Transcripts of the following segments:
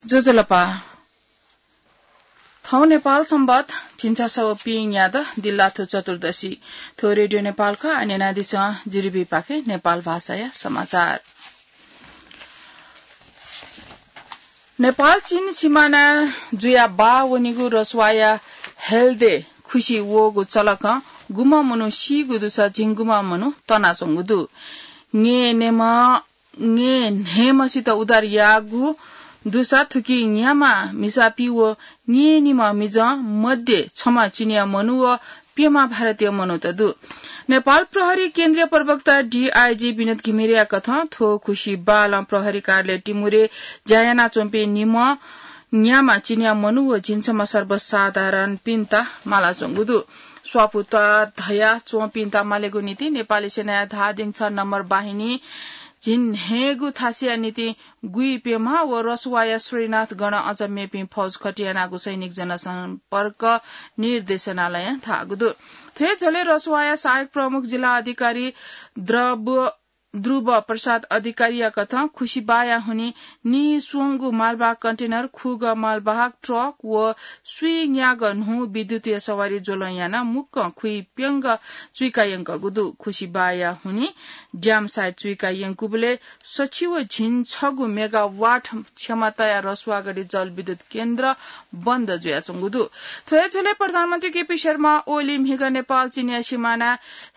जोजलपा थौ नेपाल सम्बत ठिन्चासौ पिङ याद दिल्लाथो चतुर्दशी थो रेडियो नेपालका अन्य नादिस जिरिबी पाखे नेपाल भाषा समाचार नेपाल चीन सिमाना जुया बा वनिगु रसवाया हेल्दे खुशी वोगु चलक गुमा मनु सी गुदुसा जिंगुमा मनु तना संगुदु nge नेमसित उदार यागु दुसा थुकी न्यामा मिसापी व nye निमा मिज मध्ये क्षमा चिनिया मनु व पेमा भारतीय मनु तदु नेपाल प्रहरी केन्द्रीय प्रवक्ता डीआईजी विनोद घिमिरेया कथा थो खुशी बाल प्रहरी कार्यालय टिमुरे जायाना चोम्पे निम न्यामा चिनिया मनु व जिन्समा सर्वसाधारण पिन्ता माला चंगुदु स्वापुता धया चोपिन्ता मालेगु नीति नेपाली सेना धादिङ 6 नम्बर बाहिनी जिन हेगु थासिया नीति गुई पेमा व रसवाया श्रीनाथ गण अझ मेपी फौज खटियानागु सैनिक जनसम्पर्क निर्देशनालय थागुदु थे झले रसवाया सहायक प्रमुख जिल्ला अधिकारी ध्रुव प्रसाद अधिकारी कथा खुशी बाया हुने नि सुंगु मालवाहक कन्टेनर खुग मालवाहक ट्रक व स्वियाग नु विद्युतीय सवारी जोलयाना मुक्क खुई प्यंग चुइकायंक गुदु खुशी बाया हुने ड्याम साइड चुइकायंकुबले सचिव झिन 6 मेगावाट क्षमताया रसुवागढी जल विद्युत केन्द्र बन्द जुया चंगुदु थोय झले प्रधानमन्त्री केपी शर्मा ओली मिग नेपाल चिनिया सीमाना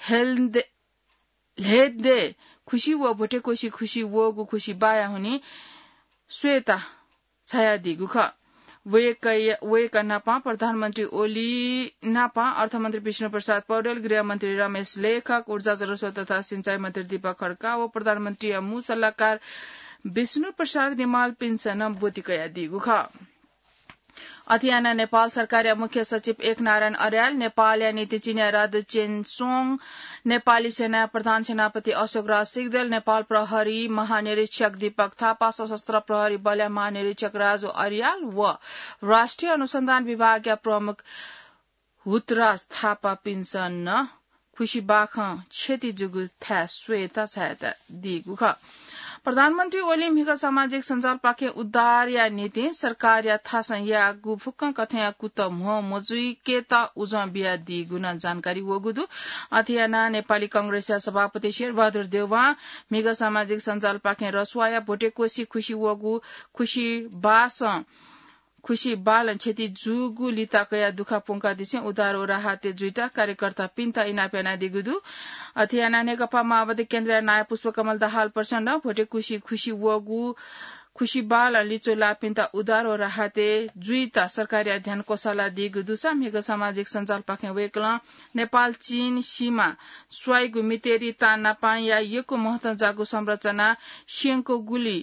हेल्दे खुशी व भोटे कोशी खुशी वगु खुशी बाया हुने श्वेता छाया दिगुख वेक नापा प्रधानमन्त्री ओली नापा अर्थमन्त्री विष्णु प्रसाद पौडेल गृहमन्त्री रमेश लेखक ऊर्जा जलस्रोत तथा सिंचाई मन्त्री दीपक खड्का व प्रधानमन्त्री मु सल्लाहकार विष्णु प्रसाद निमाल पिन्सन बोतिकया दिगुख अथियाना नेपाल सरकार मुख्य सचिव एक नारायण अर्याल नेपाल नीति चिनिया राज चेनसोङ नेपाली सेना प्रधान सेनापति अशोक राज सिगदेल नेपाल प्रहरी महानिरीक्षक दीपक थापा सशस्त्र प्रहरी बल महानिरीक्षक राजु अर्याल व राष्ट्रिय अनुसन्धान विभाग प्रमुख हुतराज थापा पिन्सन खुशी बाख क्षति जुगु था श्वेता छाया दिगुख प्रधानमन्त्री ओली मिग सामाजिक सञ्जाल पाखे उद्धार या नीति सरकार या थासा या गुफुक्क कथया कुत मो मजुई केता उज बिया दि गुना जानकारी वगुदु अथियाना नेपाली कांग्रेस सभापति शेरबहादुर देउवा मिग सामाजिक सञ्जाल पाखे रसवाया भोटेकोशी खुशी वगु खुशी बास खुशी बाल क्षति जुगु लिताकया दुखा पुंका दिसे उधारो राहते जुइता कार्यकर्ता पिन्ता इनापेना दिगुदु अथियाना नेकपा माओवादी केन्द्रीय नायक पुष्पकमल दाहाल प्रचण्ड भोटे खुशी वगु खुशी बाल लिचो लापिन्ता उधारो राहते जुइता सरकारी अध्ययन कोषाला दिगुदु सामेग सामाजिक सञ्जाल पाखे वेकला नेपाल चीन सीमा स्वाइगु मितेरी ताना पाया यको महत्व जागु संरचना सिंहको गुली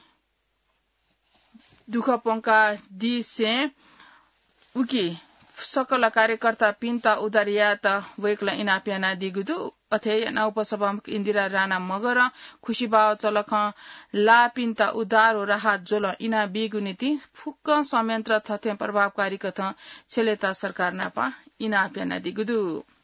दुख पंका दिसे उकी सकल कार्यकर्ता पिन्ता उदारियात वेकला इनापियाना दिगुदु अथे उपसभामुख इन्दिरा राणा मगर खुशीबाव चलख ला पिन्ता उदारो राहत जोल इना बिगु नीति फुक्क संयन्त्र तथ्य प्रभावकारी कथ छेलेता सरकार नापा इनापियाना दिगुदु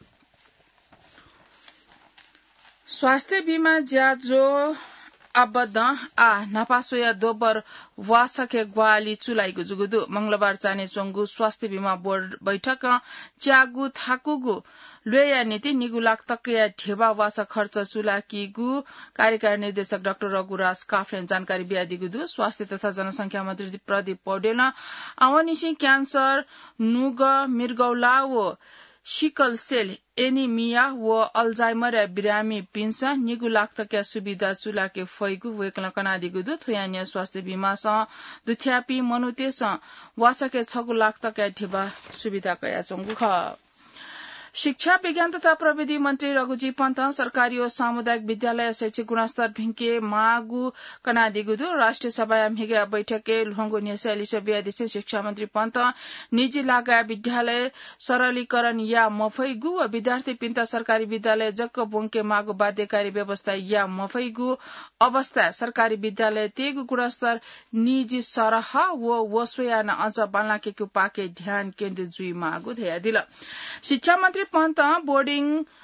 स्वास्थ्य बीमा ज्याजो आबद्ध नापासोया दोबर वासके ग्वाली चुलाइगु जुगुदु मंगलबार चाने चोंगु स्वास्थ्य बीमा बोर्ड बैठक च्यागु थाकुगु लुया नीति निगु लाख तकया ढेबा वासा खर्च चुलाकीगु कार्यकारी निर्देशक डाक्टर रघुराज काफ्रेन जानकारी बियादिगुदु स्वास्थ्य तथा जनसंख्या मन्त्री प्रदीप पौडेल आवनिसी क्यान्सर नुग मिर्गौला व सिकल सेल एनिमिया व अल्जाइमर बिरामी पिन्स निगु लाख तकया सुविधा चुलाके फैगु वेकला कनादिगुदु थोयान्य स्वास्थ्य बीमा स दुथ्यापी मनुते स वासके 6 लाख तकया ढेबा सुविधा कया चंगु ख शिक्षा विज्ञान तथा प्रविधि मंत्री रघुजी पन्त सरकारी और सामुदायिक विद्यालय शैक्षिक गुणस्तर भिंके मागु कनादिगुदु राष्ट्रिय सभा मिगे बैठके लुहंगो न्यायालिस बियादिसे शिक्षा मंत्री पन्त निजी लागा विद्यालय सरलीकरण या मफैगु व विद्यार्थी पिन्ता सरकारी विद्यालय जक्क बोंके मागु बाध्यकारी व्यवस्था या मफैगु अवस्था सरकारी विद्यालय तेगु गुणस्तर निजी सरह व वसोयाना अझ बालाकेको पाके ध्यान केन्द्रित जुई मागु धेया दिल शिक्षा मंत्री Pant boarding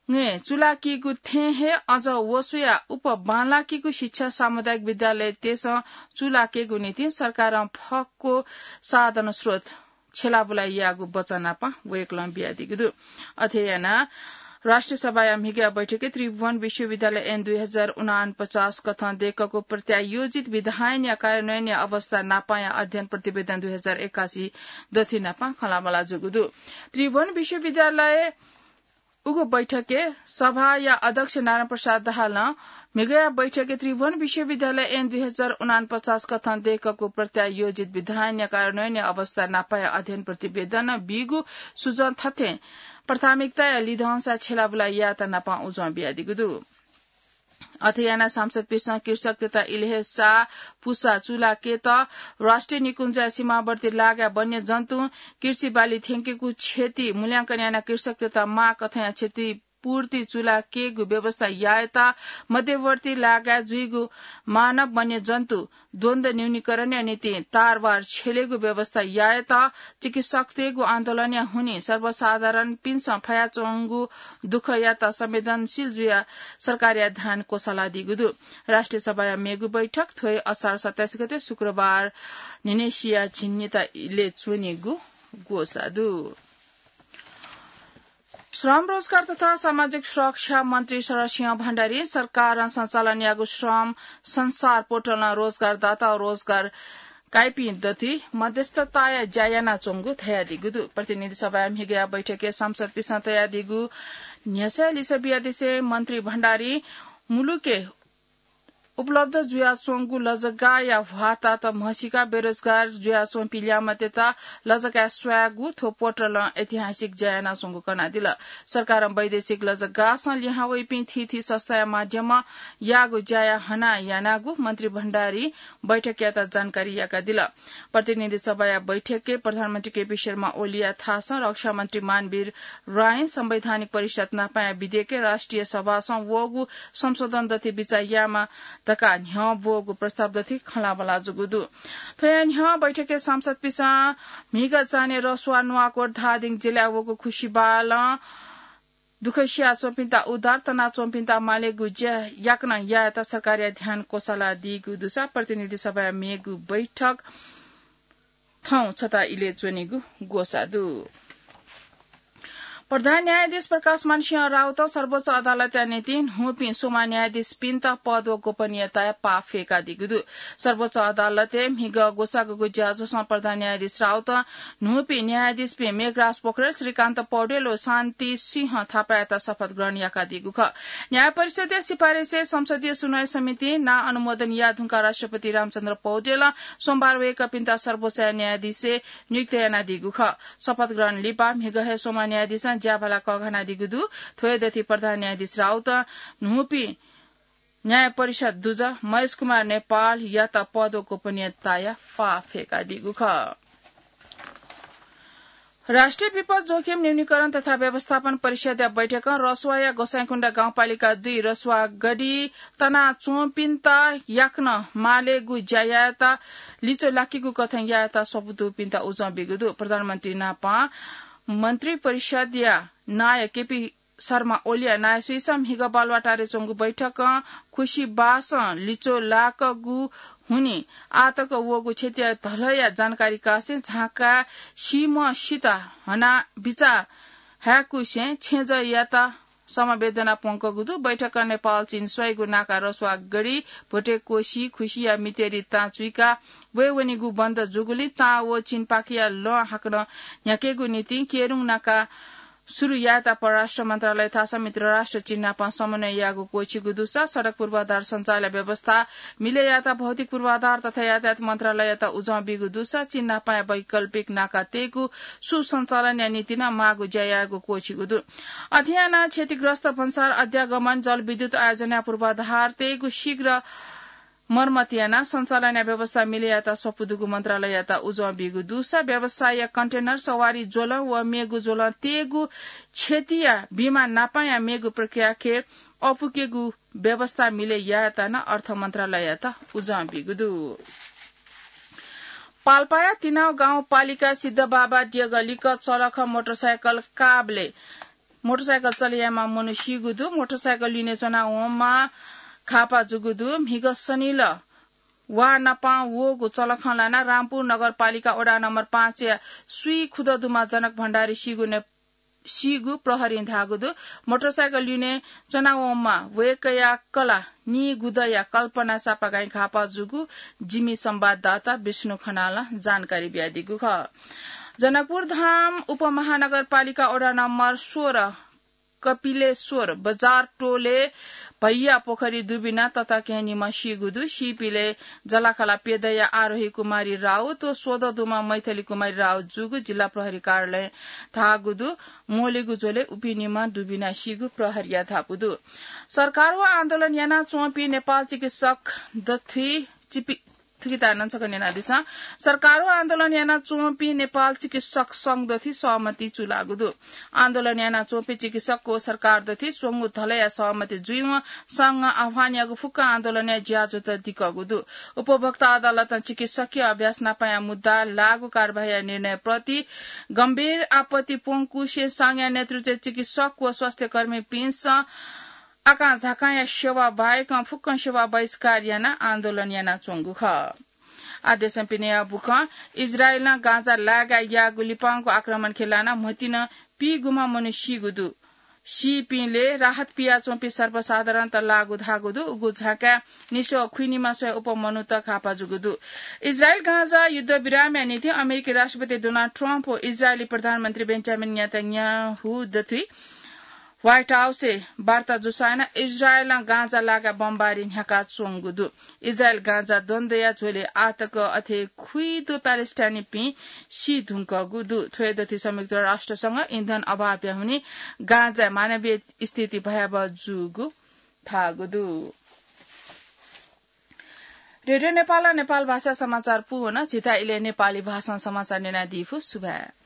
nge chulakigu thehe aja वसुया उप बालाकीको शिक्षा सामुदायिक विद्यालय तेस चुलाकेगु नीति सरकार फकको साधन स्रोत छेलाबुलाई यागु बचनापा वेकलम बियादिगु अध्ययना राष्ट्रिय सभा मिगा बैठके त्रिभुवन विश्वविद्यालय एन 2049 कथन देखको प्रत्यायोजित विधायन या कार्यान्वयन या अवस्था नापाया अध्ययन प्रतिवेदन 2081 दथि नापा खलामला जुगुदु त्रिभुवन विश्वविद्यालय उगो बैठके सभा या अध्यक्ष नारायण प्रसाद दाहाल मिगया बैठके त्रिभुवन विश्वविद्यालय एन 2049 कथन देखको प्रत्यायोजित विधायन या कार्यान्वयन या अवस्था नापाया अध्ययन प्रतिवेदन बिगु सुजन थथे प्राथमिकता या लिधंसा छेलाबुला या त नापा उजवा बियादिगुदु अथयाना सांसद पिसा कृषक तथा इलेहसा पुसा चुला के त राष्ट्रिय निकुञ्ज सीमावर्ती लाग्या वन्य जन्तु कृषि बाली थेंकेको क्षति मूल्याङ्कन याना कृषक तथा मा कथया क्षति पूर्ति चुला केगु व्यवस्था यायता मध्यवर्ती लाग्या जुइगु मानव वन्य जन्तु द्वन्द न्यूनीकरण या नीति तारवार छेलेगु व्यवस्था यायता चिकित्सक तेगु आन्दोलन या हुने सर्वसाधारण पिन्स फयाचोंगु दुख याता संवेदनशील जुया सरकारी ध्यान को सल्लाह दिगुदु राष्ट्रिय सभा मेगु बैठक थोय असार 27 गते शुक्रबार निनेसिया छिन्निता इले चुनिगु गोसादु श्रम रोजगार तथा सामाजिक सुरक्षा मन्त्री सरसिंह भण्डारी सरकार सञ्चालन यागु श्रम संसार पोर्टल रोजगारदाता रोजगार काइपी दथि मध्यस्थता जायाना चोंगु थयादिगुदु प्रतिनिधि सभा मिगया बैठके संसद पिसा तयादिगु न्यसा लिसबियादिसे मन्त्री भण्डारी मुलुके उपलब्ध जुयासोंगु लजगा या भाता त महसिका बेरोजगार जुयासों पिलियामा तेता लजगा स्वागु थो पोर्टल ऐतिहासिक जयाना सोंगु कना दिल सरकार वैदेशिक लजगा स लिहावै पि थि सस्ता माध्यम यागु जया हना यानागु मन्त्री भण्डारी बैठक याता जानकारी याका दिल प्रतिनिधि सभा बैठक के प्रधानमन्त्री केपी शर्मा ओलिया थास रक्षा मन्त्री मानवीर राय संवैधानिक परिषद नापाया विधेयक राष्ट्रिय सभा स वगु संशोधन दथि बिचायामा तका न्ह बोगु प्रस्ताव दथि खलाबला जुगुदु थया न्ह बैठके सांसद पिसा मिगा चाने रसवा नुवाकोट धादिङ जिल्ला वगु खुशीबाल दुखसिया चोपिन्ता उदार तना चोपिन्ता माले गुज्या याकना याता सरकारी ध्यान कोसला दिगु दुसा प्रतिनिधि सभा मेगु बैठक थौ छता इले चोनिगु गोसादु प्रधान न्यायाधीश प्रकाश मानसिंह राउत सर्वोच्च अदालत नीति हुपि सोमा न्यायाधीश पिन्त पद व गोपनीयता पाफेका दिगुदु सर्वोच्च अदालत मिग गोसागु ज्याजो प्रधान न्यायाधीश राउत नुपि न्यायाधीश पे मेघराज पोखरेल श्रीकान्त पौडेल व शान्ति सिंह थापायता शपथ ग्रहण याका दिगु ख न्याय परिषद सिफारिश संसदीय सुनवाई समिति ना अनुमोदन या धुंका राष्ट्रपति रामचन्द्र पौडेल सोमबार वेक पिन्ता सर्वोच्च न्यायाधीश नियुक्त याना दिगु ख शपथ ग्रहण लिपा मिग हे सोमा न्यायाधीश ज्याभला कघना दिगुदु थोयदथि प्रधान न्यायाधीश राउत नुपि न्याय परिषद दुज महेश कुमार नेपाल यत पद गोपनीयता फाफेका दिगु ख राष्ट्रिय विपद जोखिम न्यूनीकरण तथा व्यवस्थापन परिषद बैठक रसुवा या गोसाईकुण्डा गाउँपालिका 2 रसुवा गडी तना चोपिन्ता याक्न माले गु ज्यायाता लिचो लाकीगु कथन याता सबुतु पिन्ता उज बिगुदु प्रधानमन्त्री नापा मन्त्री परिषद या नाय केपी शर्मा ओलिया नाय सुइसम हिग बालवाटारे चोंगु बैठक खुशी बास लिचो लाक गु हुने आतक वगु क्षेत्रीय धलया जानकारी कासे झाका सीम सीता हना बिचा ह्याकुसे छेज याता समवेदना पंक गुदु बैठक नेपाल चीन स्वयगु नाका रसवा गडी भोटे कोशी खुशिया मितेरी ताचुइका वेवनिगु बन्द जुगुली ता वो चीन पाकिया ल हाक्न याकेगु नीति केरुङ नाका सुरु याता परराष्ट्र मन्त्रालय थासा मित्र राष्ट्र चीन नापा समन्वय यागु कोचिगु दुसा सड़क पूर्वाधार सञ्चालन व्यवस्था मिले याता भौतिक पूर्वाधार तथा यातायात मन्त्रालय याता उजौ बिगु दुसा चीन नापा वैकल्पिक नाका तेगु सुसञ्चालन या नीति न मागु जयागु कोचिगु दु अध्ययन क्षतिग्रस्त भन्सार अध्यागमन जलविद्युत आयोजना पूर्वाधार तेगु शीघ्र मर्मतियाना सञ्चालन व्यवस्था मिले याता स्वपुदुगु मन्त्रालय याता उजौ बिगु दुसा व्यवसाय कन्टेनर सवारी जोल व मेगु जोल तेगु क्षेत्रीय बीमा नापाया मेगु प्रक्रिया के अपुकेगु व्यवस्था मिले याता न अर्थ मन्त्रालय याता उजौ बिगु दु पाल्पाया तिनाउ गाउँपालिका सिद्धबाबा डियगलिक चलख मोटरसाइकल काबले मोटरसाइकल चलियामा मनु सिगुदु मोटरसाइकल लिने जना ओमा खापा जुगुदु हिग सनिल वा नपा वो चलखलाना रामपुर नगरपालिका वडा नम्बर 5 सुई खुददुमा जनक भण्डारी सिगु प्रहरी धागुदु मोटरसाइकल लिने चनावमा वेकया कला नि गुदया कल्पना सापागाई खापा जुगु जिमी संवाददाता विष्णु खनाला जानकारी ब्यादिगु ख जनकपुर धाम उपमहानगरपालिका वडा नम्बर 16 कपिलेश्वर बजार टोले भैया पोखरी दुबिना तथा केहनीमा सिगुदु सिपीले जलाखला पेदया आरोही कुमारी राउत सोधदुमा मैथली कुमारी राउत जुगु जिल्ला प्रहरी कार्यालय थागुदु मोलेगु जोले उपिनीमा दुबिना सिगु प्रहरिया थापुदु सरकार व आन्दोलन याना चोपी नेपाल चिकित्सक दथी सरकार आन्दोलन याना चोपी नेपाल चिकित्सक संघ दथी सहमति चुलागुदु आन्दोलन याना चोपी चिकित्सक को सरकार दथी सोंगु थलया सहमति जुइम संघ आह्वान यागु फुक्का आन्दोलन या ज्याजो त दिकगुदु उपभोक्ता अदालत चिकित्सकीय अभ्यास नपाया मुद्दा लागू कार्यवाही निर्णय प्रति गम्भीर आपत्ति पोंकुशे संघ नेतृत्व चिकित्सक व स्वास्थ्य कर्मी पिन्स आका झाकाया सेवा बाहेक फुक्क सेवा बहिष्कार याना आन्दोलन याना चोंगु ख आदेश पिनेया बुख इजरायलना गाजा लागा या गुलिपाङको आक्रमण खेलाना मतिन पी गुमा मनुष्य गुदु सिपिले राहत पिया चोपी सर्वसाधारण त लागु धागुदु उगु झाका निशो खुइनीमा स्वय उपमनु त खापा जुगुदु इजरायल गाजा युद्ध विराम या नीति अमेरिकी राष्ट्रपति डोनाल्ड ट्रम्प ओ इजरायली प्रधानमन्त्री बेन्जामिन नेतन्याहु दथी व्हाइट हाउस वार्ता जुसाना इजरायल गाजा लागा बमबारी ह्याका चोंगुदु इजरायल गाजा द्वन्द्वया झोले आतक अथे खुइदो प्यालेस्टाइनी पि सी धुंक गुदु थ्वेदथि संयुक्त राष्ट्रसँग इन्धन अभाव हुने गाजा मानवीय स्थिति भयावह जुगु थागुदु रेडियो नेपाल नेपाल भाषा समाचार पुन छिता इले नेपाली भाषा समाचार नेना दिफु सुभा